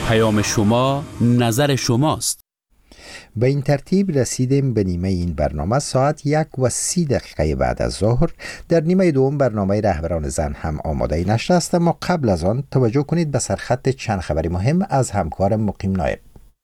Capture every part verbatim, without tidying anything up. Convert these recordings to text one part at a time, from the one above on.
پیام شما، نظر شماست. به این ترتیب رسیدیم به نیمه این برنامه. ساعت یک و سی دقیقه بعد از ظهر در نیمه دوم برنامه رهبران زن هم آماده نشده است، اما قبل از آن توجه کنید به سرخط چند خبری مهم از همکار مقیم نایب.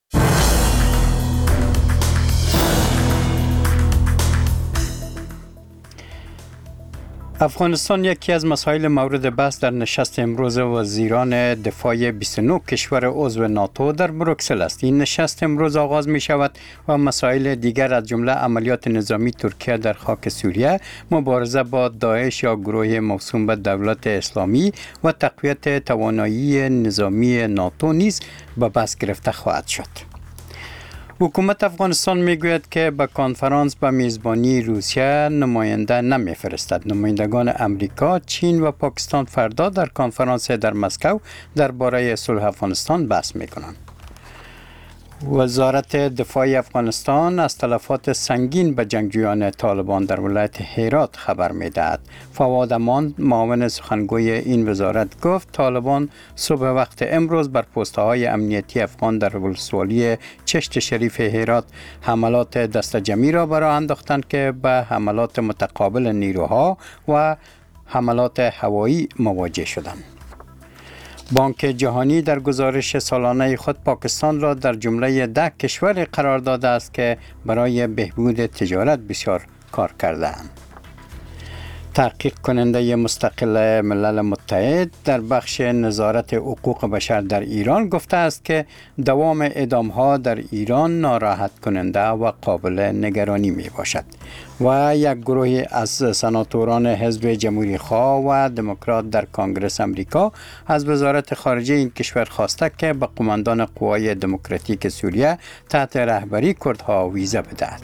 افغانستان یکی از مسائل مورد بحث در نشست امروز وزیران دفاع بیست و نه کشور عضو ناتو در بروکسل است. این نشست امروز آغاز می شود و مسائل دیگر از جمله عملیات نظامی ترکیه در خاک سوریه، مبارزه با داعش یا گروه موسوم به دولت اسلامی و تقویت توانایی نظامی ناتو نیز به بحث گرفته خواهد شد. حکومت افغانستان میگوید که به کنفرانس به میزبانی روسیه نماینده نمیفرستد. نمایندگان امریکا، چین و پاکستان فردا در کنفرانس در مسکو درباره صلح افغانستان بحث میکنند. وزارت دفاع افغانستان از تلفات سنگین به جنگجویان طالبان در ولایت هرات خبر میدهد. فواد امان، معاون سخنگوی این وزارت، گفت طالبان صبح وقت امروز بر پست‌های امنیتی افغان در ولسوالی چشت شریف هرات حملات دست جمعی را براه انداختند که به حملات متقابل نیروها و حملات هوایی مواجه شدند. بانک جهانی در گزارش سالانه خود پاکستان را در جمله ده کشور قرار داده است که برای بهبود تجارت بسیار کار کرده‌اند. تحقیق کننده مستقل ملل متحد در بخش نظارت حقوق بشر در ایران گفته است که دوام اعدام‌ها در ایران ناراحت کننده و قابل نگرانی می باشد و یک گروه از سناتوران حزب جمهوری خواه و دموکرات در کنگره امریکا از وزارت خارجه این کشور خواسته که به قماندان قوای دموکراتیک سوریه تحت رهبری کردها ویزا بدهد.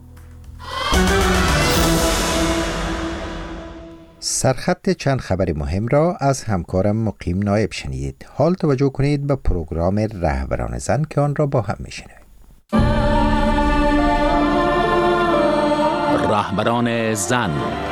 سرخط چند خبر مهم را از همکارم مقیم نایب شنیدید. حال توجه کنید به پروگرام رهبران زن که آن را با هم میشنویم. رهبران زن.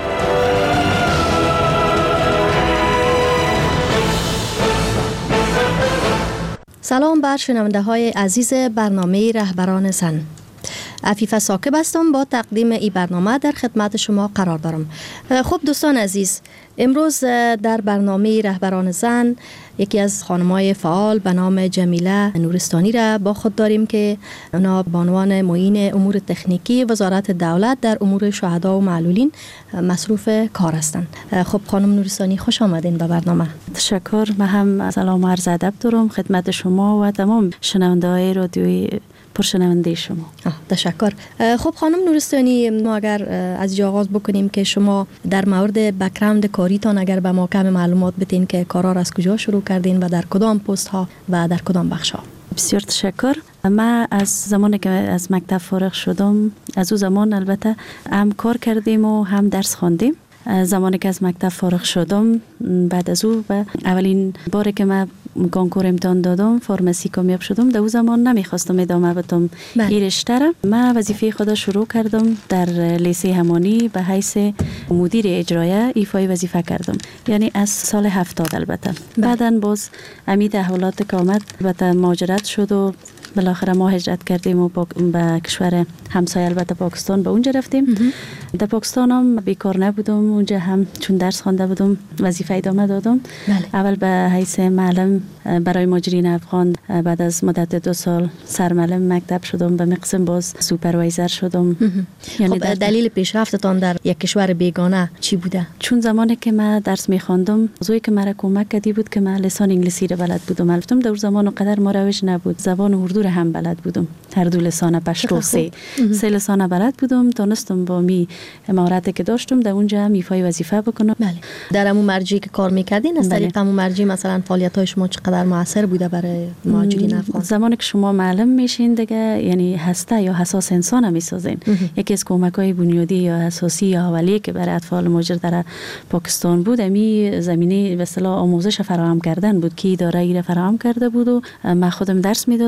سلام بر شنونده های عزیز برنامه رهبران زن. عفیفه ساکب هستم، با تقدیم این برنامه در خدمت شما قرار دارم. خب دوستان عزیز، امروز در برنامه رهبران زن یکی از خانم‌های فعال به نام جمیله نورستانی را با خود داریم که اونا بانوان معین امور تکنیکی وزارت دولت در امور شهدا و معلولین مصروف کار هستند. خب خانم نورستانی، خوش آمدین به برنامه. تشکر. من هم سلام و عرض ادب دارم خدمت شما و تمام شنونده‌های رادیوی پرشنونده شما. تشکر. خب خانم نورستانی، ما اگر از جا آغاز بکنیم که شما در مورد بک‌گراند کاریتان اگر به ما کم معلومات بدین که کارا را از کجا شروع کردین و در کدام پست ها و در کدام بخش ها؟ بسیار تشکر. من از زمانی که از مکتب فارغ شدم، از او زمان البته هم کار کردیم و هم درس خواندیم. زمانی که از مکتب فارغ شدم، بعد از او و اولین باری که من کنکور امتحان دادم فارمسی کامیاب شدم، در اون زمان نمیخواستم ادامه بدم این رشته را. من وظیفه خود شروع کردم در لیسه همانی به حیث مدیر اجرایی ایفای وظیفه کردم، یعنی از سال هفتاد البته. بعدن باز امید احوالات که آمد البته مهاجرت شد و بالاخره ما هجرت کردیم و به کشور همسایه البته پاکستان به اونجا رفتیم. در پاکستان هم بیکار نبودم، اونجا هم چون درس خوانده بودم وظیفه ادامه دادم. بله. اول به حیث معلم برای مهاجرین افغان، بعد از مدت دو سال سرمعلم مکتب شدم، به مقسم باز سوپروایزر شدم. یعنی خب دلیل پیشرفتتان در یک کشور بیگانه چی بوده؟ چون زمانی که من درس می‌خواندم، زوی که مرا کمک کردی بود که من لسان انگلیسی را بلد بودم. البته در زمان قدر ما روش نبود. زبان اردو را هم بلد بودم. هر دو لسان پشتو سه سه لسان بلد بودم. تونستم با می مهارتی که داشتم در اونجا هم ایفای وظیفه بکنم. بله. در همون مرجعی که کار می‌کردین از طریق همون مرجع مثلا فعالیت‌های شما چقدر موثر بوده برای مهاجرین افغان؟ زمانی که شما معلم میشین دیگه، یعنی هسته یا حساس انسان هم میسازین. یکی از کمک‌های بنیادی یا اساسی یا اولیه که برای اطفال مهاجر در پاکستان بود، امی زمینه به اصطلاح آموزش فراهم کردن بود که اداره ای فراهم کرده بود و من خودم درس میدادم.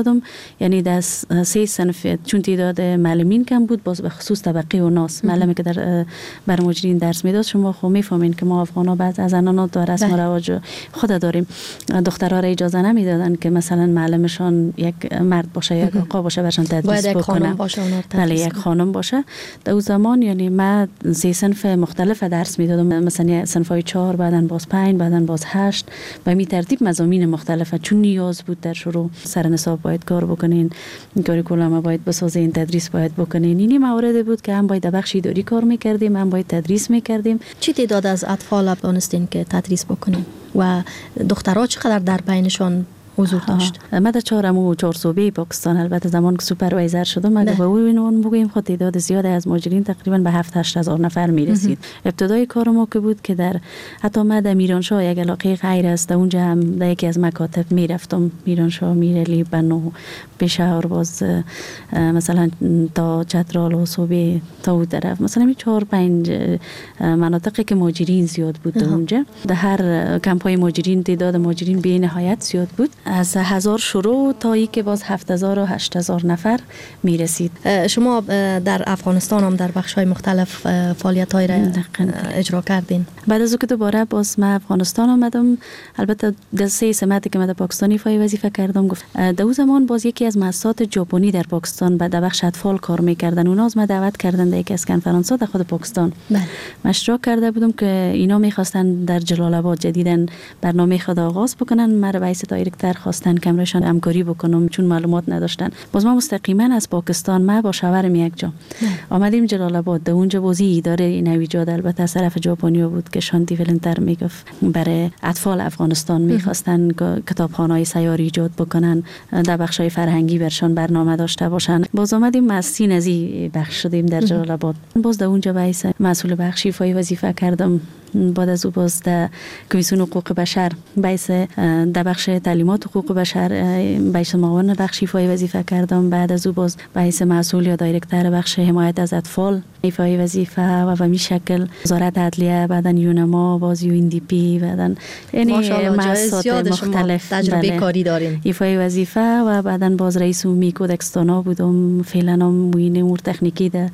یعنی در سه صنف چون تعداد معلمین کم بود، باز به خصوص طبقه اوناس معلمی که در بر مجرین درس میداد. شما خب میفهمین که ما افغانا بعض از زنان در رسم و رواج خود داریم، دخترها را اجازه نمیدادن که مثلا معلمشان یک مرد باشه یک آقا باشه برشان تدریس بکنه، بله یک خانم باشه. در اون زمان یعنی ما سه صنف مختلف درس میدادم، مثلا صنفای چهار، بعداً باز پنج، بعداً باز هشت، به می ترتیب مضامین مختلفه. چون نیاز بود در شروع سر نصاب باید کار بکنین، کاریکولم باید بسازین، تدریس باید بکنین. اینی مواردی بود که هم باید در بخش اداری کار میکردیم، هم باید تدریس میکردیم. چی تعداد از اطفال دانستین که تدریس بکنین و دخترها چقدر در بینشان حضور داشت؟ ما در چهارم و چهار صوبه پاکستان، البته زمان که سوپروایزر شدم اگه با اون بگیم خود تعداد زیاد از ماجرین تقریبا به هفت هشت هزار نفر میرسید. ابتدای کار ما که بود که در حتی ما در میرانشاه یک علاقه غیر است، اونجا هم در یکی از مکاتب میرفتم، میرانشاه، میرلی، بنو، پشاور، باز مثلا تا چترال و صوبه تا اون طرف، مثلا می چهار پنج مناطقی که ماجرین زیاد بود اونجا. در هر کمپای ماجرین تعداد ماجرین به نهایت زیاد بود، از هزار شروع تا ای که باز هفت هزار و هشت هزار نفر می رسید. شما در افغانستان هم در بخش های مختلف فعالیت های را اجرا کردین. بعد از او که دوباره باز من افغانستان آمدم، البته در سه سمتی که من در پاکستانی فای وظیفه کردم، گفت در اون زمان باز یکی از مؤسسات ژاپنی در پاکستان بعد در بخش اطفال کار میکردن. اونا از ما دعوت کردن در یکی از کنفرانس‌ها در خود پاکستان. بله. اشتراک کرده بودم که اینا میخواستن در جلال آباد جدیدن برنامه خود آغاز بکنن. مرا به حیث دایرکتور خواستن کمرشان همکاری بکنم چون معلومات نداشتن. باز ما مستقیما از پاکستان ما با شوهرم یک جا آمدیم جلال آباد. در اونجا بازی اداره نویجاد البته از طرف ژاپنیا بود که شانتی ولنتر میگفت برای اطفال افغانستان میخواستن کتابخانه‌های سیاری ایجاد بکنن، در بخش‌های فرهنگی برشان برنامه داشته باشن. باز آمدیم مسین از این بخش شدیم در جلال آباد. باز در اونجا باعث مسئول بخشی فای وظیفه کردم. بعد از او باز در کمیسیون حقوق بشر باعث در بخش تعلیمات حقوق بشر باعث معاون بخش ایفای وظیفه کردم. بعد از او باز باعث مسئول یا دایرکتور بخش حمایت از اطفال ایفای وظیفه و به می شکل وزارت عدلیه، بعداً یونما، باز یو ان دی پی، بعداً یعنی مؤسسات مختلف تجربه کاری دارین ایفای وظیفه و بعداً باز رئیس عمومی کودکستانا بودم. فعلا هم معین امور تکنیکی در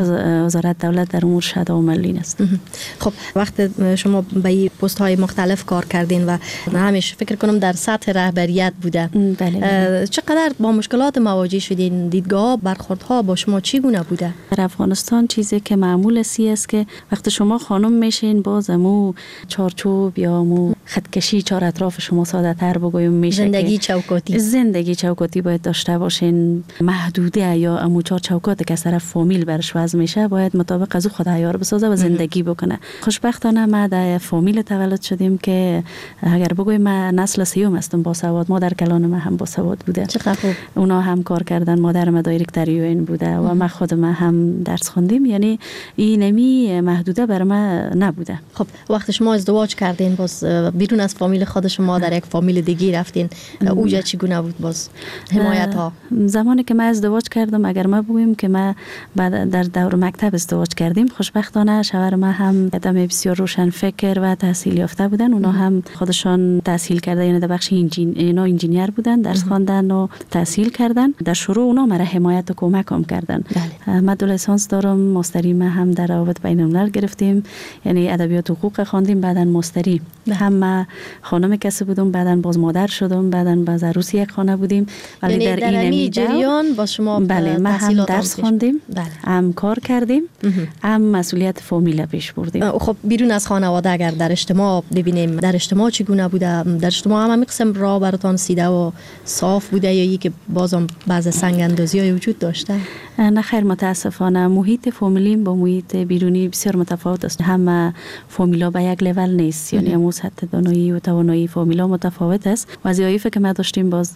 وزارت دولت در امور شهدا و ملین است. خب وقت شما به این پست های مختلف کار کردین و همیشه فکر کنم در سطح رهبریت بوده. بله. چقدر با مشکلات مواجه شدین؟ دیدگاه برخوردها با شما چی گونه بوده؟ در افغانستان چیزی که معمول سی است که وقتی شما خانم میشین باز مو چارچوب یا مو خطکشی چهار اطراف شما ساده تر بگویم میشه. زندگی چوکاتی زندگی چوکاتی باید داشته باشین. محدوده یا امو چهار چوکاتی که از طرف فامیل برش وضع میشه باید مطابق از خود عیار بسازه و زندگی بکنه. خوشبختانه ما در فامیل تولد شدیم که اگر بگویم ما نسل سیوم هستم با سواد. مادر کلان ما هم با سواد بوده. چقدر خوب. اونا هم کار کردن. مادر ما دایرکتور یو ان بوده و ما خود ما هم درس خوندیم. یعنی این نمی محدوده بر ما نبوده. خب وقتی شما ازدواج کردین باز بیرون از فامیل خود شما در یک فامیل دیگه رفتین، اوجا چگونه بود باز حمایت ها؟ زمانی که ما ازدواج کردم اگر ما بگویم که ما بعد در دور مکتب ازدواج کردیم، خوشبختانه شوهر ما هم آدم بسیار روشن فکر و تحصیل یافته بودن. اونا هم خودشان تحصیل کرده، یعنی در بخش انجین اینا انجینیر بودن، درس خواندن و تحصیل کردن. در شروع اونا مرا حمایت و کمک هم کردن. من دو لیسانس دارم، ماستری ما هم در روابط بین الملل گرفتیم، یعنی ادبیات و حقوق خواندیم. بعداً ماستری هم خانم کسی بودم، بعداً باز مادر شدم، بعداً باز عروس یک خانه بودیم. ولی یعنی در این جریان با شما بله ما هم درس خواندیم، هم کار کردیم، هم مسئولیت فامیل پیش بردیم. خب بیرون از خانواده اگر در اجتماع ببینیم، در اجتماع چگونه بوده؟ در اجتماع هم همین قسم راه براتان سیده و صاف بوده یا یکی که بازم بعض سنگ اندازی های وجود داشته؟ نه خیر، متاسفانه محیط فامیلیم با محیط بیرونی بسیار متفاوت است. هم فامیلا به یک لول نیست، یعنی هم سطح دانایی و توانایی فامیلا متفاوت است. وظایفی که ما داشتیم باز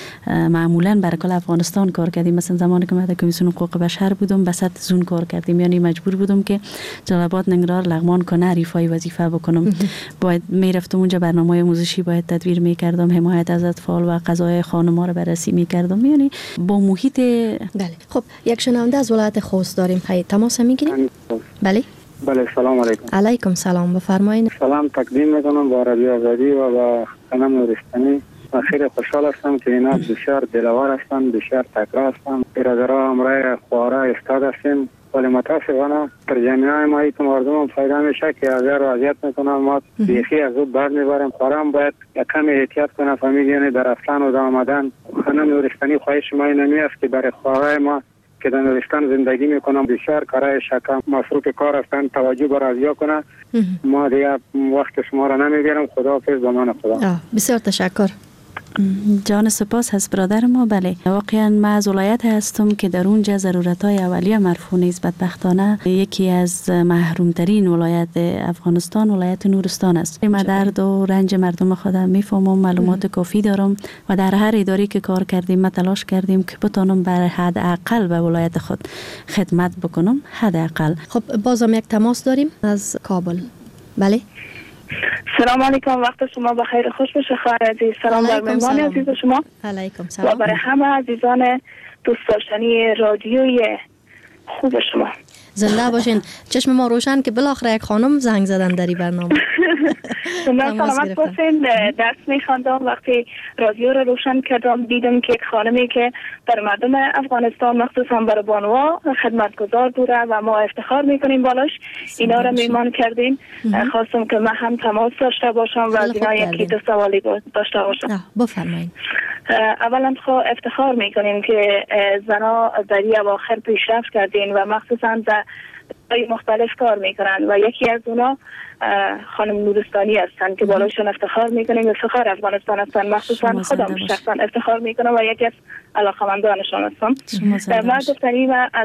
معمولا برای کل افغانستان کار کردیم. مثلا زمانی که ما در کمیسیون حقوق بشر بودم به سطح زون کار کردیم، یعنی مجبور بودم که جلال آباد، ننگرهار، لغمان، کنر ایفای وظیفه بکنم. باید میرفتم اونجا برنامه‌های آموزشی باید تدویر میکردم، حمایت از اطفال و قضای خانم‌ها رو بررسی میکردم، یعنی با محیط. بله. خب یک شنونده از ولایت خوست داریم. خیلی تماس میگیریم. بله بله سلام علیکم. علیکم سلام، بفرمایید. سلام تقدیم میکنم با رادیو آزادی و با خانم نورستانی. من خیلی خوشحال هستم که اینا بسیار دلوار هستند، بسیار تکرار هستند. برادرها امرای خواره استاد هستیم، ولی متاسفانه در جامعه ما که مردم پیدا میشه که اگر اذیت میکنن ما بیخی از او بر میبریم. خوارم باید یک کم احتیاط کنه فهمید، یعنی در رفتن و در آمدن. خانم نورستانی خواهش ما اینمی است که برای خواره ما که در نورستان زندگی میکنم بسیار کارهای شکم مصروف کار هستن، توجه بر ازیا کنه. ما دیگه وقت شما را نمیگیرم. خداحافظ، به من خدا. بسیار تشکر. جان سپاس از برادر ما. بله واقعا من از ولایت هستم که در اونجا ضرورت‌های اولیه مرفوع نیست. بدبختانه یکی از محرومترین ولایت افغانستان ولایت نورستان است. من درد و رنج مردم خودم میفهمم، معلومات کافی دارم و در هر اداری که کار کردیم ما تلاش کردیم که بتونم بر حداقل به ولایت خود خدمت بکنم، حداقل. خب بازم یک تماس داریم از کابل. بله. سلام علیکم، وقت شما بخیر، خوش بشه خواهر عزیز. سلام بر مهمان عزیز شما. علیکم سلام. و برای همه عزیزان دوست داشتنی رادیوی خوب شما. زنده باشین. چشم ما روشن که بالاخره یک خانم زنگ زدن در این برنامه. سلامت باشین. درس میخواندم، وقتی رادیو رو روشن کردم دیدم که یک خانمی که بر مردم افغانستان مخصوصا بر بانوا خدمتگزار بوده و ما افتخار میکنیم بالاش. اینا رو میمان کردیم. خواستم که من هم تماس داشته باشم و از اینا یکی دو سوالی داشته باشم. بفرمایید. اولا خب افتخار میکنیم که زنا در این اواخر پیشرفت کردین و مخصوصا در مختلف کار میکنن و یکی از اونا خانم نورستانی هستن که بالاشون افتخار میکنیم. افتخار افغانستان هستن، مخصوصا خودم شخصا افتخار میکنم و یکی از علاقمندانشان هستم. من گفتنی و از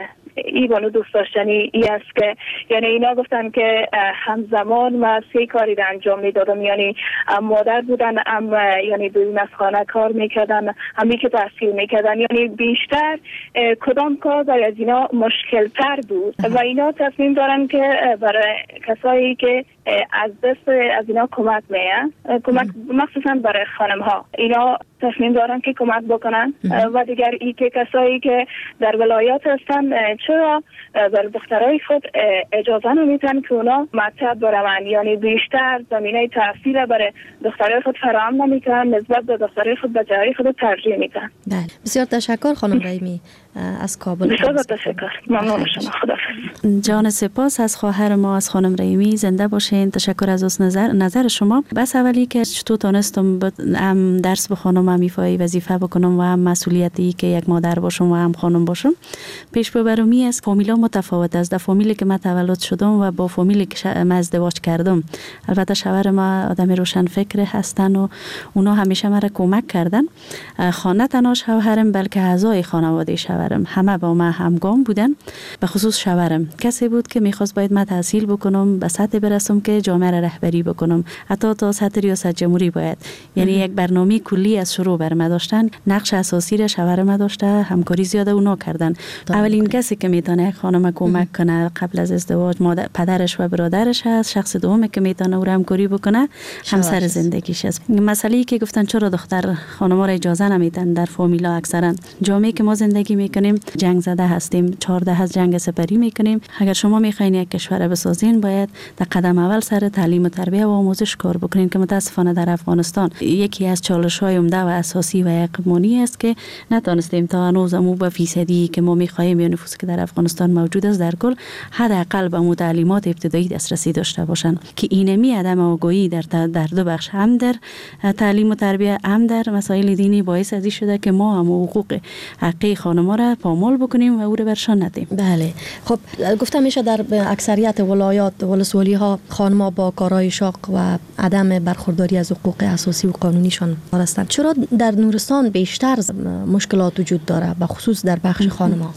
ای بانو دوست داشتنی ای است که یعنی اینا گفتن که همزمان ما سه کاری را انجام میدادم، یعنی مادر بودن، هم یعنی بیرون از خانه کار میکردن، همی که تحصیل میکردن. یعنی بیشتر کدام کار برای از اینا مشکل تر بود و اینا تصمیم دارن که برای کسایی که از دست از اینا کمک میه، کمک مخصوصا برای خانم ها، اینا تصمیم دارن که کمک بکنن. و دیگر ای که کسایی که در ولایات هستن چرا بر دخترای خود اجازه نمیتن که اونا مکتب برون، یعنی بیشتر زمینه تحصیل برای دخترای خود فراهم نمیکنن، نسبت به دخترای خود به جای خود ترجیح میدن. بله بسیار تشکر خانم رحیمی از کابل. بسیار تشکر، ممنون شما. خداحافظ. جان سپاس از خواهر ما از خانم رحیمی. زنده باشین. تشکر از از نظر نظر شما. بس اولی که چطور تونستم هم درس بخونم، هم ایفای وظیفه بکنم و هم مسئولیتی که یک مادر باشم و هم خانم باشم پیش ببرمی است. فامیلا متفاوت است. در فامیلی که من تولد شدم و با فامیلی که من ازدواج کردم، البته شوهر ما آدم روشن فکر هستن و اونا همیشه مرا کمک کردن. خانه تنها شوهرم بلکه اعضای خانواده شوهرم همه با من همگام بودن. به خصوص شوهرم کسی بود که میخواست باید من تحصیل بکنم، به سطح برسم که جامعه را رهبری بکنم، حتی تا سطح ریاست جمهوری باید. یعنی یک برنامه کلی از شروع بر ما داشتن. نقش اساسی را شوهر ما داشته، همکاری زیاده اونا کردن. اولین کسی که میتونه خانم کمک کنه قبل از ازدواج مادر پدرش و برادرش هست. شخص دومی که میتونه او را همکاری بکنه همسر زندگیش است. مسئله ای که گفتن چرا دختر خانم‌ها را اجازه نمیدن در فامیلا، اکثرا جامعه که ما زندگی میکنیم جنگ زده هستیم، چهارده از جنگ سپری میکنیم. اگر شما میخواین یک کشور بسازین باید در قدم اول سر تعلیم و تربیت و آموزش کار بکنین که متاسفانه در افغانستان یکی از چالش‌های عمده و اساسی و یقینی است که نتونستیم تا هنوز مو به فیصدی که ما میخواهیم یا نفوذی که در افغانستان موجود است در کل حداقل به تعلیمات ابتدایی دسترسی داشته باشند که اینمی عدم آگاهی در در دو بخش، هم در تعلیم و تربیت هم در مسائل دینی، باعث ازی شده که ما هم حقوق حقیقی خانم‌ها را پامال بکنیم و او را برشان ندیم. بله خب گفتم میشه در اکثریت ولایات ولسوالی ها خانم‌ها با کارهای شاق و عدم برخورداری از حقوق اساسی و قانونیشان هستند. چرا در نورستان بیشتر مشکلات وجود داره به خصوص در بخش خانم‌ها؟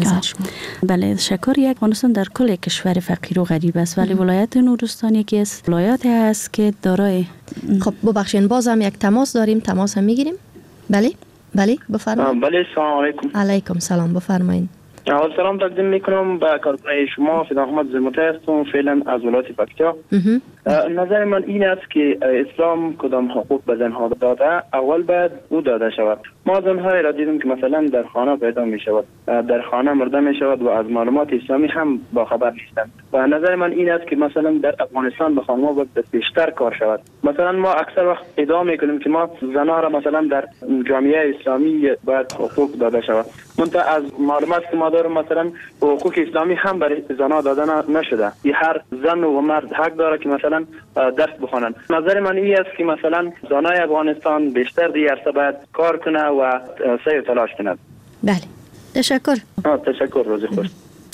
بله شکر یک افغانستان در کل کشور فقیر و غریب است، ولی ولایت نورستان یکی از ولایاتی است که دارای. خب ببخشید باز هم یک تماس داریم، تماس هم میگیریم. بله بله بفرمایید. بله سلام علیکم. علیکم سلام، بفرمایید. سلام تقدیم میکنم به کارکنای شما. فیضان احمد زلموتی هستم، فعلا از ولایت پکتیا. نظر من این است که اسلام کدام حقوق به زنها داده، اول باید او داده شود. ما زنهای را دیدیم که مثلا در خانه پیدا می شود، در خانه مرده می شود و از معلومات اسلامی هم باخبر نیستند. و نظر من این است که مثلا در افغانستان به خانم‌ها باید بیشتر کار شود. مثلا ما اکثر وقت ادعا میکنیم که ما زنها را مثلا در جامعه اسلامی باید حقوق داده شود، منتها از معلومات که ما داریم مثلا حقوق اسلامی هم برای زنها داده نشده. این هر زن و مرد حق داره که مثلا درس بخوانند. نظر من این است که مثلا زنای افغانستان بیشتر در عرصه باید کار کنه و سعی و تلاش کنند. بله، تشکر. تشکر، روزی خوش.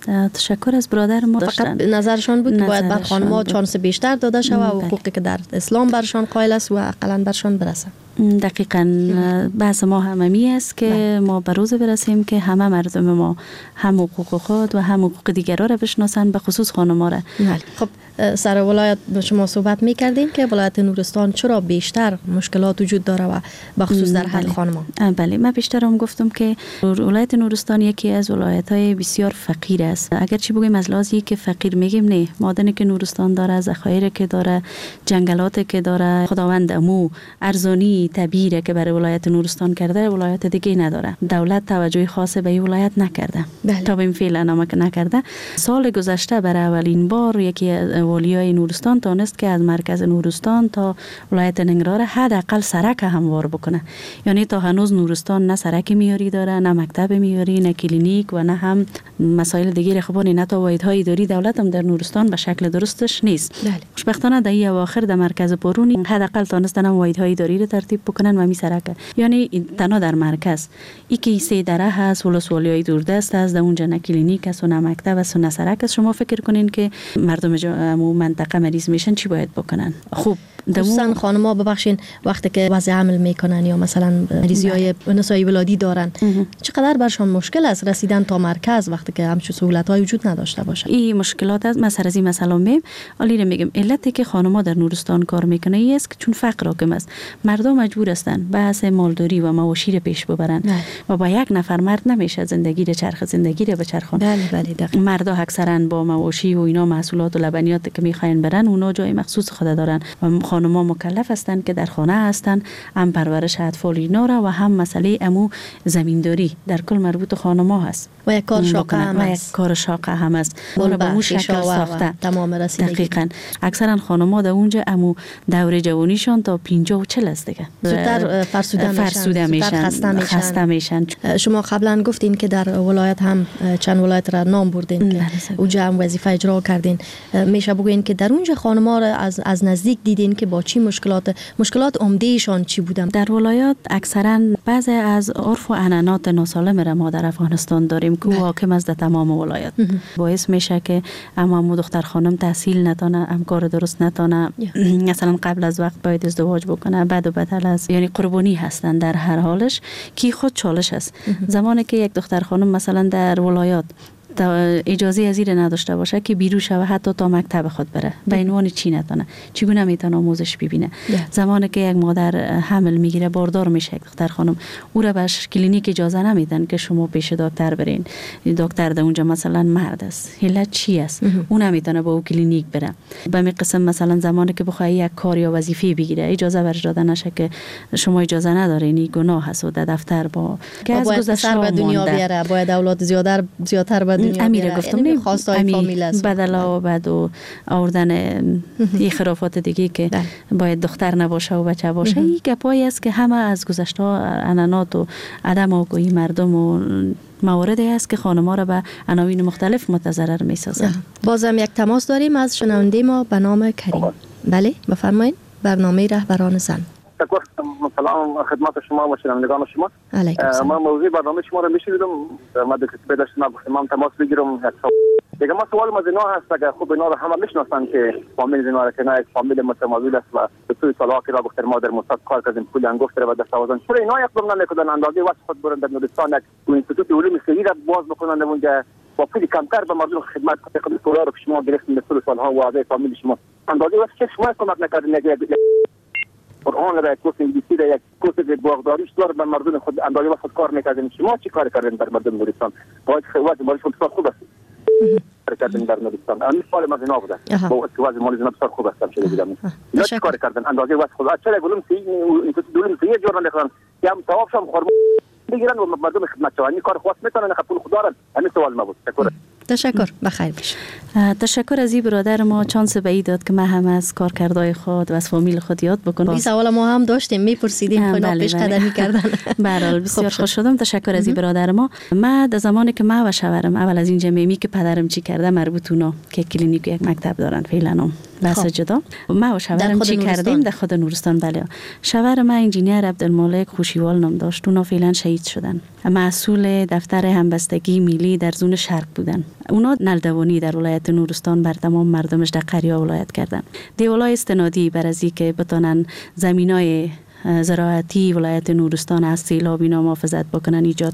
تشکر از برادر ما. فقط نظرشان بود که باید بر خانم‌ها چانس بیشتر داده شود و حقوقی که در اسلام برشان قائل است و اقلاً برشان برسه. دقیقاً بحث ما هممی است که ده. ما به روز برسیم که همه مردم ما هم حقوق خود و هم حقوق دیگران را بشناسند، به خصوص خانم‌ها را. خب سر ولایت شما صحبت می‌کردین که ولایت نورستان چرا بیشتر مشکلات وجود داره و به خصوص در حق خانم‌ها. بله، من بیشتر هم گفتم که ولایت نورستان یکی از ولایت‌های بسیار فقیر است. اگر چی بگیم از لحاظی که فقیر میگیم نه، معدنی که نورستان داره، ذخایر که داره، جنگلاتی که داره، خداوند امو ارزانی طبیعی که برای ولایت نورستان کرده ولایت دیگه نداره. دولت توجه خاص به این ولایت نکرده. بله. تا به این فعلا نمک نکرده. سال گذشته برای اولین بار یکی از والیای نورستان تونست که از مرکز نورستان تا ولایت ننگرهار حداقل سرک هموار بکنه. یعنی تا هنوز نورستان نه سرک میاری داره، نه مکتب میاری، نه کلینیک و نه هم مسائل دیگه خبانی، نه تا واحدهای اداری دولت هم در نورستان به شکل درستش نیست. بله. خوشبختانه در این اواخر در مرکز پرونی حداقل تونستن واحدهای اداری رو ترتیب بکنن و می سرک. یعنی تنها در مرکز یکی سه دره هست، ولسوالیای دوردست هست، در اونجا نه کلینیک است و نه مکتب است و نه سرک است. شما فکر کنین که مردم منطقه مریض میشن چی باید بکنن؟ خوب خصوصا خانم‌ها ببخشین وقتی که وضع حمل میکنن یا مثلا مریضی‌های نسایی ولادی دارن چقدر برشان مشکل است رسیدن تا مرکز وقتی که همچون سهولت‌های وجود نداشته باشه. این مشکلات از مثلا از این مثلا میم علی میگم علتی که خانم‌ها در نورستان کار میکنه است که چون فقر حاکم است. مردم مجبور هستند بحث مالداری و مواشی رو پیش ببرن بله. و با یک نفر مرد نمیشه زندگی رو چرخ زندگی رو بچرخون. بله بله دقیقاً. مردا اکثرا با مواشی و اینا محصولات و لبنیات که میخواین برن اونا جای مخصوص خود دارن و خانم‌ها مکلف هستند که در خانه هستند هم پرورش اطفال اینا را و هم مسئله امو زمینداری در کل مربوط خانم‌ها هست و یک کار شاقه هم است. کار شاقه هم است. اون به اون شکل ساخته. تمام رسیدگی. دقیقاً. اکثرا خانم‌ها در اونجا امو دوره جوانیشان تا پنجاه و چهل است دیگه. زودتر فرسوده میشن. فرسوده میشن. خسته میشن. خسته میشن. شما قبلا گفتین که در ولایت هم چند ولایت را نام بردین که اونجا هم وظیفه اجرا کردین. میشه بگوین که در اونجا خانم‌ها را از از نزدیک دیدین که با چی مشکلات مشکلات عمده‌شان چی بودن؟ در ولایات اکثرا بعضی از عرف و عنعنات ناسالم را ما در افغانستان داریم که حاکم است در تمام ولایات. باعث میشه که اما دختر خانم تحصیل نتونه، هم کار درست نتونه، مثلا قبل از وقت باید ازدواج بکنه، بعد و بدل است، یعنی قربانی هستن در هر حالش که خود چالش است. زمانی که یک دختر خانم مثلا در ولایات اجازه از این نداشته باشه که بیرون شوه حتی تا مکتب خود بره به عنوان چی نتونه چگونه میتونه آموزش ببینه. زمانی که یک مادر حمل میگیره باردار میشه یک دختر خانم او را بهش کلینیک اجازه نمیدن که شما پیش دکتر برین، دکتر در اونجا مثلا مرد است، علت چی است اون نمیتونه با او کلینیک بره. به می قسم مثلا زمانی که بخواد یک کار یا وظیفه بگیره اجازه برش داده نشه که شما اجازه ندارین، این گناه است و در دفتر با که از گذشته به دنیا بیاره باید اولاد زیادتر زیادتر امیره گفتم نه خواستای فامیل است بدلا و بعد و آوردن این خرافات دیگه که باید دختر نباشه و بچه باشه. این گپایی است که همه از گذشته عنعنات و عدم آگاهی مردم و مواردی است که خانم‌ها را به عناوین مختلف متضرر می‌سازند. بازم یک تماس داریم از شنونده ما به نام کریم. بله بفرمایید. برنامه رهبران زن. تشکر. سلام خدمت شما و شنوندگان شما. ما موضوع برنامه شما رو میشنیدم، ما در کتابی داشتم گفتم تماس بگیرم. دیگه ما سوال ما زنا هست که خوب اینا رو همه میشناسن که فامیل زنا رو که نه یک فامیل متمایل است و به سوی سالها که را گفتر ما در مستقل کار کردیم پول انگفت و دست آوازن چرا اینا یک برنامه نمیکنن اندازه واسه خود برن در نورستان یک اینستیتوت علوم سیاسی را باز بکنن اونجا با پول کمتر به مردم خدمت کنن. پولا رو که شما گرفتین به سوی سالها و عادی فامیل شما اندازه واسه چه شما کمک نکردین. قرآن را، کورس انگلیسی را، یک کورس باغداریش داره، به مردم خود اندازه خود کار میکردین. شما چی کار کردین در مردم نورستان؟ باید وضع مالی شما بسیار خوب است. کار کردین در نورستان. این سوال ما جناب ده. با وضع مالی شما بسیار خوب است شده بودم. یا چی کار کردن؟ اندازه وضع خود. چرا گلم سی این دولم سی جور نمیخوان. که هم ثواب شام خورم بگیرن و مردم خدمت شوانی کار خواست میتونن خپل خدا را. همین سوال ما بود. شکر. تشکر. بخیر باش. تشکر از این برادر ما چانس به ای داد که ما هم از کارکردهای خود و از فامیل خود یاد بکنم. این سوال ما هم داشتیم، میپرسیدیم خیلی پیش قدمی کردن. به هر حال بسیار خوش شدم. تشکر از این برادر ما. ما در زمانی که ما و شوهرم اول از این جمعی که پدرم چی کرده مربوط اونا که کلینیک یک مکتب دارن فعلا بس جدا ما و شوهرم چی کردیم در خود نورستان. بله شوهر ما انجینیر عبدالمالک خوشیوال نام داشت. اونا فعلا شهید شدن. مسئول دفتر همبستگی ملی در زون شرق بودن. اونا نلدوانی در ولایت نورستان بر تمام مردمش در قریا ولایت کردن. دیولای استنادی بر از که بتونن زمینای زراعتی ولایت نورستان از سیلاب اینا محافظت بکنن ایجاد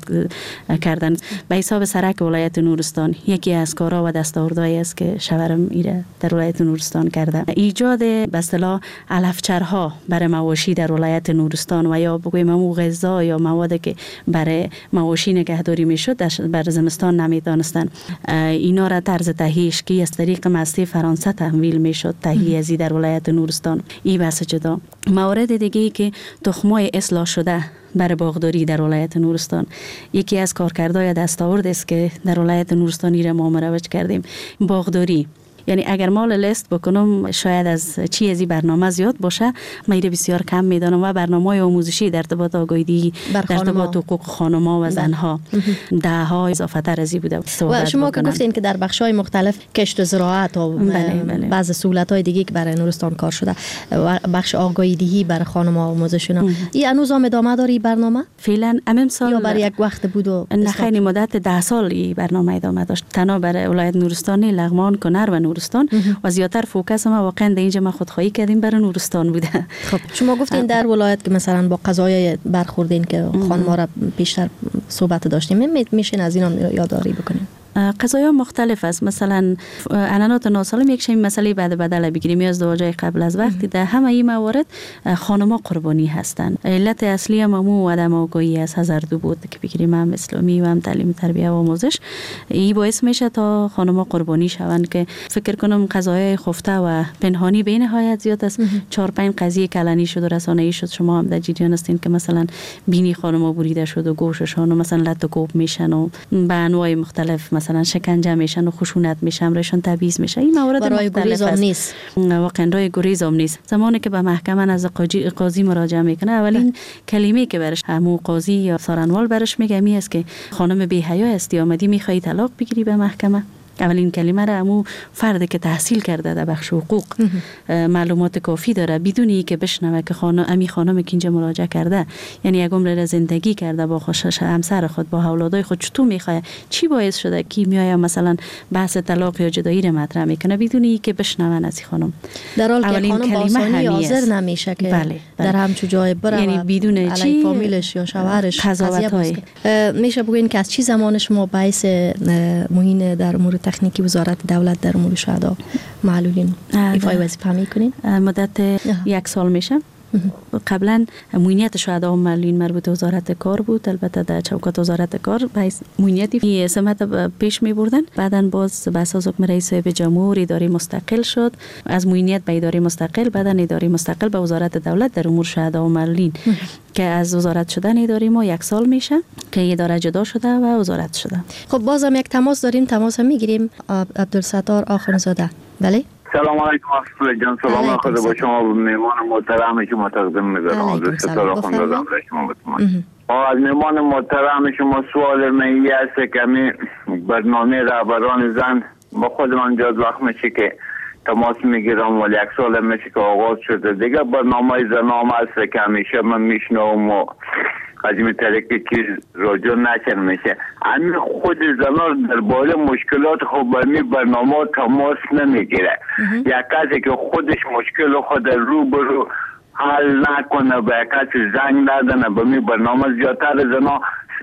کردن. به حساب سرک ولایت نورستان یکی از کارها و دستاوردهایی است که شوهرم ایره در ولایت نورستان کرده. ایجاد به اصطلاح علفچرها برای مواشی در ولایت نورستان و یا بگویم مو غذا یا موادی که برای مواشی نگهداری میشد بر زمستان نمیدانستن اینا را طرز تهیهش که از طریق مصرف فرانسه تحویل میشد تهیه ازی در ولایت نورستان. این بحث جدا. موارد دیگه که تخمای اصلاح شده برای باغداری در ولایت نورستان یکی از کارکردهای دستاورد است که در ولایت نورستانی را ما مروج کردیم. باغداری یعنی اگر مال لیست بکنم شاید از چی از این برنامه زیاد باشه میره بسیار کم میدانم و برنامه‌های آموزشی در ارتباط آگاهی در ارتباط حقوق خانم‌ها و زنها ده ها اضافه تر از این بوده. و شما که گفتین که در بخش‌های مختلف کشت و زراعت و بله بله. بعض سهولت‌های دیگه که برای نورستان کار شده و بخش آگاهی دهی برای خانم‌ها آموزشونه این هنوز هم ادامه داره برنامه؟ فعلا امام سال یا برای یک وقت بود و نه خیلی مدت ده سال این برنامه ادامه داشت. تنها برای ولایت نورستان لغمان کنر و نورستان و زیاتر فوکس ما واقعا در اینجا ما خودخواهی کردیم برای نورستان بوده. خب شما گفتین در ولایت که مثلا با قضایای برخوردین که خانم‌ها را بیشتر صحبت داشتیم میشین از اینا یادداری بکنیم؟ قضایا مختلف است. مثلا عنعنات ناسالم یک شی مسئله بعد بدل بگیریم یا ازدواجای قبل از وقتی در همه این موارد خانم‌ها قربانی هستند. علت اصلی هم مو عدم آگاهی از هزاردو بود که بگیریم هم اسلامی و هم تعلیم تربیت و آموزش این باعث میشه تا خانم‌ها قربانی شوند که فکر کنم قضایای خفته و پنهانی به نهایت زیاد است. چهار پنج قضیه کلانی شد و رسانه‌ای شد. شما هم در جریان هستین که مثلا بینی خانم‌ها بریده شد و گوششان و مثلا لط و کوب میشن و به انواع مختلف مثلا شکنجه میشن و خشونت میشن رایشان تبعیض میشه. این موارد مختلف است. نیست. واقعا رای گریز هم نیست. زمانی که به محکمه از قاضی مراجعه میکنه اولین کلمه که برش همو قاضی یا سارنوال برش میگه می است که خانم بی حیا هستی آمدی میخوای طلاق بگیری به محکمه. اولین کلمه را همو فرد که تحصیل کرده در بخش حقوق معلومات کافی داره بدون ای که بشنوه که خانم امی خانم که اینجا مراجعه کرده یعنی یک عمر را زندگی کرده با خوشش همسر خود با اولادای خود چطور میخواد چی باعث شده کی میای مثلا بحث طلاق یا جدایی را مطرح میکنه بدون ای که بشنون از خانم در حالی که خانم با آسانی حاضر نمیشه که بله، بله. در همچو جای بره یعنی بدون چی فامیلش یا شوهرش قضاوت‌های میشه بگوین که از چی زمان شما باعث معین در امور تکنیکی وزارت دولت در امور شهدا معلولین ایفای وظیفه میکنین؟ مدت یک سال میشه. قبلا معینیت شهدا و معلولین مربوط وزارت کار بود. البته در چوکات وزارت کار باعث معینیتی سمت پیش می بردن. بعداً باز به اساس حکم رئیس صاحب جمهور اداره مستقل شد. از معینیت به اداره مستقل بعداً اداره مستقل به وزارت دولت در امور شهدا و معلولین که از وزارت شدن اداره ما یک سال میشه که اداره جدا شده و وزارت شده. خب بازم یک تماس داریم، تماس هم میگیریم. عبدالستار آخونزاده. بله. سلام علیکم اصفل جان. سلام خدا با شما مهمان محترم شما تقدیم می‌کنم. از ستاره آخونزاده شما بتونم. از مهمان محترم شما سوال من است که می برنامه رهبران زن با خود من جز وقت میشه که تماس میگیرم ولی یک سال میشه که آغاز شده دیگه برنامه زنام است که همیشه من میشنوم و از این طریق چیز راجع نشن میشه. همین خود زنان در باره مشکلات خود به می برنامه تماس نمیگیره. یک کسی که خودش مشکل خود رو برو حل نکنه به کسی زنگ ندنه به می برنامه زیادتر زنان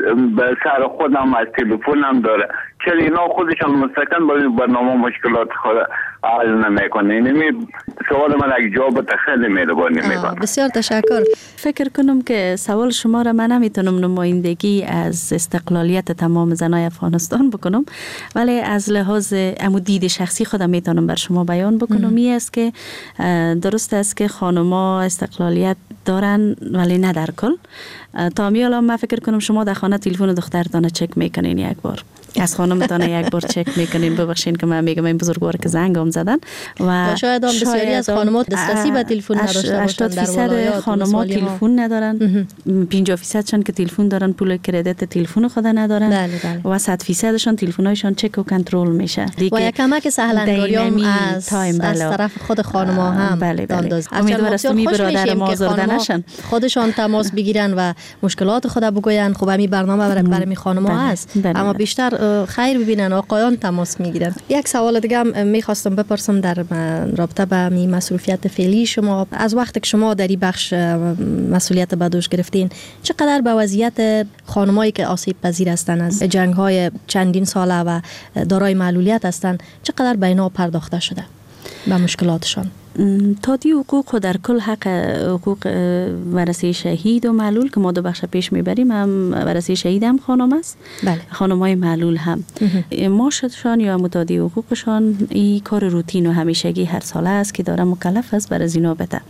به سر خودم از تلفنم داره. چرا اینا خودشان مستقیم با این برنامه مشکلات خود حل نمیکنه؟ اینمی سوال من اگه جواب خیلی مهربانی میکنم. بسیار تشکر. فکر کنم که سوال شما را من نمیتونم نمایندگی از استقلالیت تمام زنای افغانستان بکنم، ولی از لحاظ امو دید شخصی خودم میتونم بر شما بیان بکنم. این است که درست است که خانم‌ها استقلالیت دارن ولی نه در کل. تا میالا من فکر کنم شما در خانه تلفن دخترتان چک میکنین یک بار، از خانمتان یک بار چک میکنین. ببخشین که من میگم این بزرگوار که زنگام زدن و شاید هم بسیاری از خانم‌ها دسترسی به تلفن نداشته باشند. در ولایات خانم‌ها تلفن ندارن، پنجاه درصد شان که تلفن دارن پول کردیت تلفن خود ندارن. بله بله. و صد درصد شان تلفن‌هایشان چک و کنترل میشه. و یک کمک سهلنگاری هم از از طرف خود خانم‌ها هم بله بله. امیدوارم است می برادر ما آزرده نشن، خودشان تماس بگیرن و مشکلات خود بگوین. خب همین برنامه برای برای خانم‌ها هست، اما بیشتر خیر ببینن آقایان تماس میگیرن. یک سوال دیگه هم میخواستم بپرسم در رابطه با می مسئولیت فعلی شما. از وقتی که شما در این بخش مسئولیت به دوش گرفتین، چقدر به وضعیت خانمایی که آسیب پذیر هستند از جنگ‌های چندین ساله و دارای معلولیت هستند، چقدر به اینا پرداخته شده به مشکلاتشان؟ تادی حقوق و در کل حق حقوق ورثه شهید و معلول که ما دو بخش پیش میبریم، هم ورثه شهید هم خانم است، بله. خانمای معلول هم معاششان یا متادی حقوقشان این کار روتین و همیشگی هر ساله است که داره مکلف است برای زینا بده.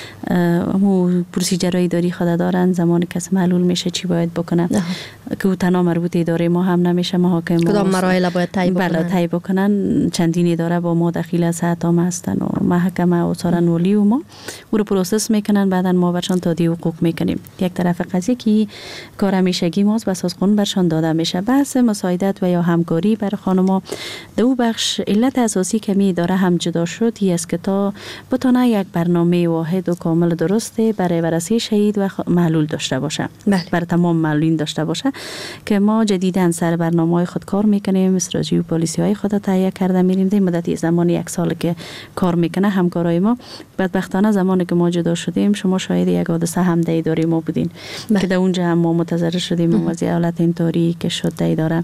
همون پروسیجرایی داری خود دارن، زمان کس معلول میشه چی باید بکنه که او تنها مربوط اداره ما هم نمیشه، محاکم کدام مراحل باید طی بکنن. بله طی بکنن. چندین اداره با ما داخل از حتام هستن و محکمه و سارن ولی و ما او رو پروسس میکنن، بعدا ما برشان تادی حقوق میکنیم. یک طرف قضیه که کار همیشگی ماست بس از قانون برشان داده میشه. بحث مساعدت و یا همکاری برای خانم‌ها دو بخش علت اساسی که می اداره هم جدا شد این است که تا بتونه یک برنامه واحد و کامل درسته برای ورثه شهید و معلول داشته باشه، بله. برای تمام معلولین داشته باشه که ما جدیداً سر برنامه‌های خود کار میکنیم. استراتژی و پالیسی‌های خود تهیه کرده میریم. در مدت زمان یک سال که کار میکنه همکارای ما. بدبختانه زمانی که ما جدا شدیم شما شاید یک حادثه هم در اداره ما بودین، بله. که در اونجا هم ما متضرر شدیم و وضعیت حالت اینطوری که شد در اداره.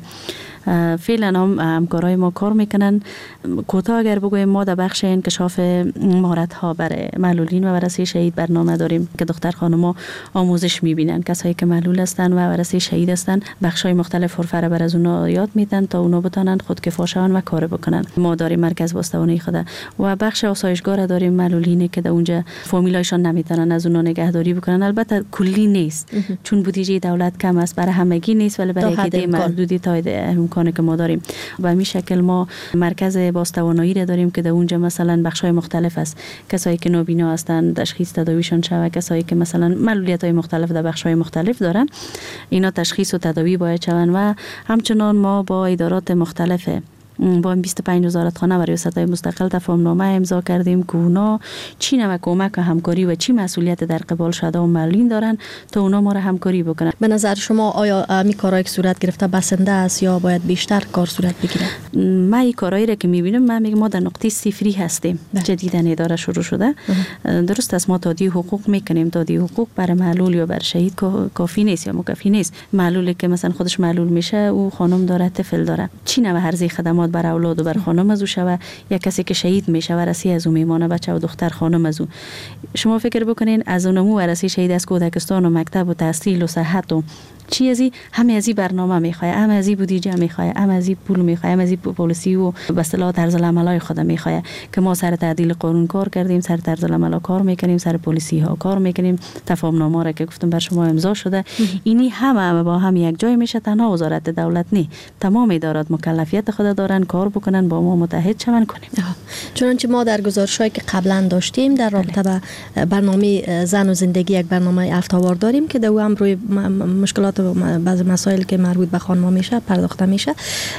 فعلا هم همکارای ما کار میکنن. کوتاه اگر بگویم ما در بخش انکشاف مهارت ها برای معلولین و ورثه شهید برنامه داریم که دختر خانم‌ها آموزش میبینن. کسایی که معلول هستن و ورثه شهید هستن بخشای مختلف فرفره بر از اونا یاد میدن تا اونا بتونن خودکفا شون و کار بکنن. ما داریم مرکز باستوانه خود و بخش آسایشگاه داریم معلولین که در اونجا فامیلایشان نمیتونن از اونا نگهداری بکنن. البته کلی نیست چون بودجه دولت کم است، برای همگی نیست ولی برای عده محدودی تا امکانی که ما داریم. و همین شکل ما مرکز باستوانایی را داریم که در اونجا مثلا بخشای مختلف است. کسایی که نابینا هستند تشخیص تداویشون شود، کسایی که مثلا معلولیت‌های مختلف در بخشای مختلف دارن اینا تشخیص و تداوی باید شون. و همچنان ما با ادارات مختلف با بیست و پنج وزارتخانه و ریاست‌های مستقل تفاهم‌نامه امضا کردیم که اونا چی نوع کمک و همکاری و چی مسئولیت در قبال شده و معلولین دارن تا اونا ما را همکاری بکنن. به نظر شما آیا می کارایی که صورت گرفته بسنده است یا باید بیشتر کار صورت بگیره؟ من این کارایی را که می‌بینم من میگم ما در نقطه صفری هستیم. جدیداً اداره شروع شده. درست است ما تادی حقوق میکنیم. تادی حقوق برای معلول یا بر شهید کافی نیست یا مکفی نیست. معلولی که مثلا خودش معلول میشه او خانم داره طفل داره چی نوع هرزی خدمات بر اولاد و بر خانم از او شوه، یا کسی که شهید میشه ورثه از او میمانه بچه و دختر خانم از او. شما فکر بکنین از اونمو ورثه شهید از کودکستان و مکتب و تحصیل و صحت و چی ازی همه ازی برنامه میخواد، هم ازی بودجه میخواد، هم ازی پول میخواد، هم ازی پالیسی و به اصطلاح طرز العملای خود میخواد که ما سر تعدیل قانون کار کردیم، سر طرز العمل کار میکنیم، سر پالیسی ها کار میکنیم. تفاهم‌نامه را که گفتم بر شما امضا شده اینی همه با هم یک جای میشه. تنها وزارت دولت نی، تمام ادارات مکلفیت خود دارن کار بکنن با ما متحد شون کنیم. چنانچه ما در گزارشایی که قبلا داشتیم در رابطه با برنامه زن و زندگی یک برنامه التوار داریم که دو هم روی مشکلات و بعضی مسائل که مربوط به خانم‌ها میشه پرداخته میشه.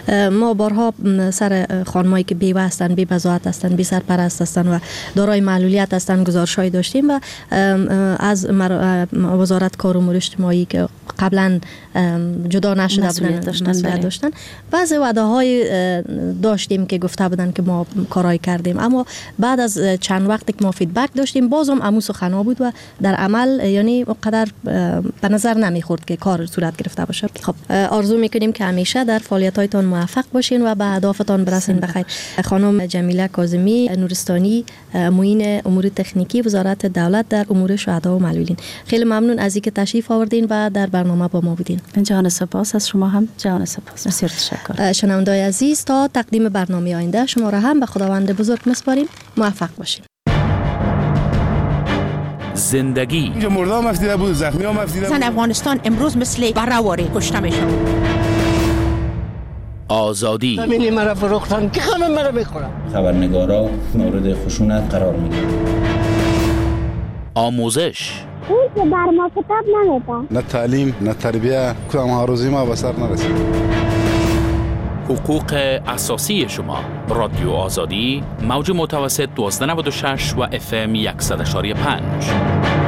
ما بارها سر خانمایی که بیوه هستن، بی بضاعت هستن، بی سرپرست هستن و دارای معلولیت هستن گزارش‌های داشتیم و از وزارت کار و امور اجتماعی که قبلا جدا نشده مسئولیت داشتن, مسئولیت داشتن. بعضی وعده‌های داشتیم که گفته بودن که ما کارای کردیم، اما بعد از چند وقتی که ما فیدبک داشتیم بازم امو سخنا بود و در عمل یعنی اونقدر به نظر نمیخورد که کار صورت گرفته باشه. خب آرزو میکنیم که همیشه در فعالیت‌هایتان موفق باشین و به اهدافتان برسین. بخیر. خانم جمیله کاظمی نورستانی، معین امور تکنیکی وزارت دولت در امور شهدا و معلولین، خیلی ممنون از اینکه تشریف آوردین و در برنامه با ما بودین. جان سپاس از شما هم. جان سپاس. بسیار تشکر. شنوندگان عزیز، تا تقدیم برنامه آینده شما را هم به خداوند بزرگ میسپاریم. موفق باشین. زندگی اینجا مردم مفتیده بود، زخمی ها مفتیده بود. زن افغانستان امروز مثل برهواری کشته میشن. آزادی زمینی مرا فروختن که همه مرا میخورن. خبرنگارا مورد خشونت قرار میگیرن. آموزش اون که بر ما کتاب نمیده. نه تعلیم نه تربیه، کدام هاروزی ما به سر نرسید. حقوق اساسی شما. رادیو آزادی، موج متوسط دوازده نود و شش و اف ام صد و شش و پنج.